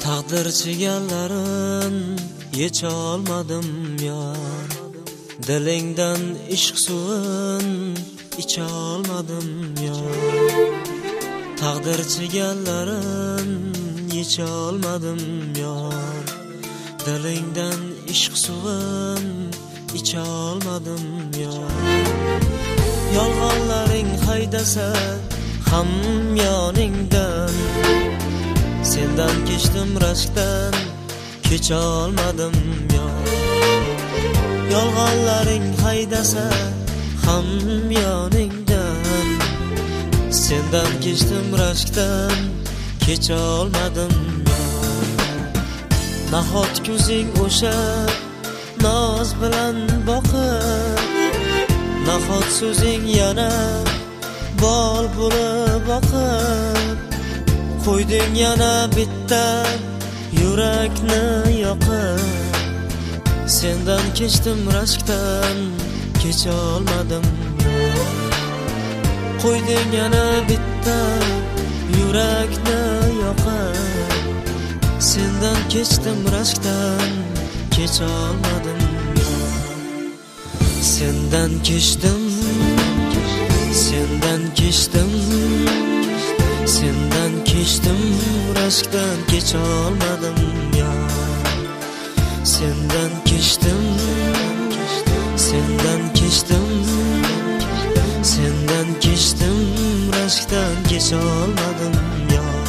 Taqdir chigalarin yecha olmadim yor. Dilingdan ishq suvin icha olmadim yor. Taqdir chigalarin yecha olmadim yor. Dilingdan ishq suvin icha olmadim yor. Yolg'onlaring haydasa ham yoningdan, sendan kechdim rashkdan kecha olmadim yor. Yolg'onlaring haydasa ham yoningdan, sendan kechdim rashkdan kecha olmadim yor. Nahot ko'zing o'sha noz bilan boqib, nahot so'zing yana bol bo'lib oqib, qo'yding yana bitta yurakni yoqib. Sendan kechdim rashkdan kecha olmadim yor. Qo'yding yana bitta yurakni yoqib. Sendan kechdim rashkdan kecha olmadim yor. Sendan kechdim, sendan kechdim, sendan kechdim rashkdan kecha olmadim yor. Sendan kechdim, sendan kechdim, sendan kechdim rashkdan kecha olmadim yor.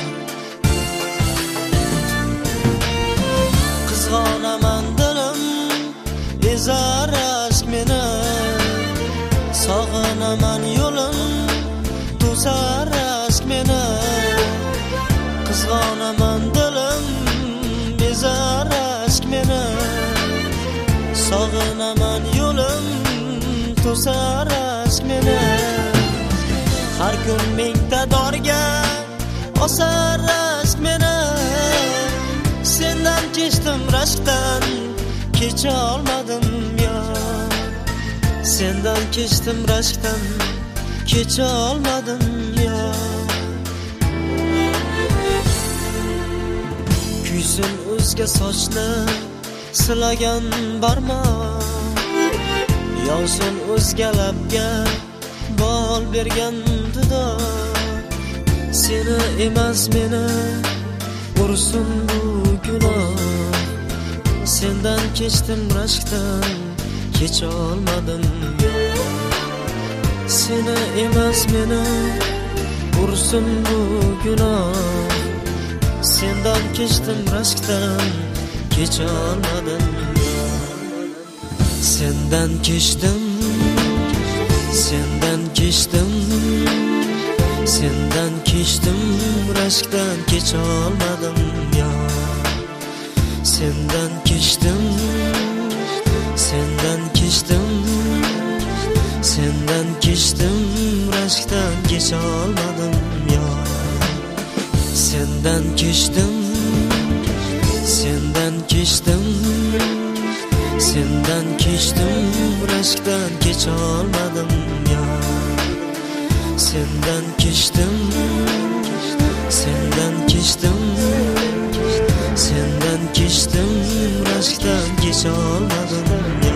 Qizg'onaman dilim ezar aşk meni, sog'inaman yo'lim to'sar aşk meni. Qizg'onaman dilim ezar aşk meni, sog'inaman yo'lim to'sar aşk meni. Har kun mingta dorga osar aşk meni. Sendan kechdim rashkdan kecha olmadim yor. Sendan kechdim rashkdan kecha olmadim yor. Kuysin o'zga sochni silagan barmoq, yonsin o'zga labga bol bergan dudoq. Seni emas meni ursin bu gunoh. Sendan kechdim rashkdan kecha olmadim yor. Seni emas meni ursin bu gunoh. Sendan kechdim rashkdan kecha olmadim yor. Sendan kechdim, sendan kechdim, sendan kechdim rashkdan kecha olmadim yor. Sendan kechdim, sendan kechdim, sendan kechdim rashkdan kecha olmadim yor. Sendan kechdim, sendan kechdim, sendan kechdim rashkdan kecha olmadim yor. Sendan kechdim, sendan kechdim, sendan kechdim rashkdan kecha olmadim.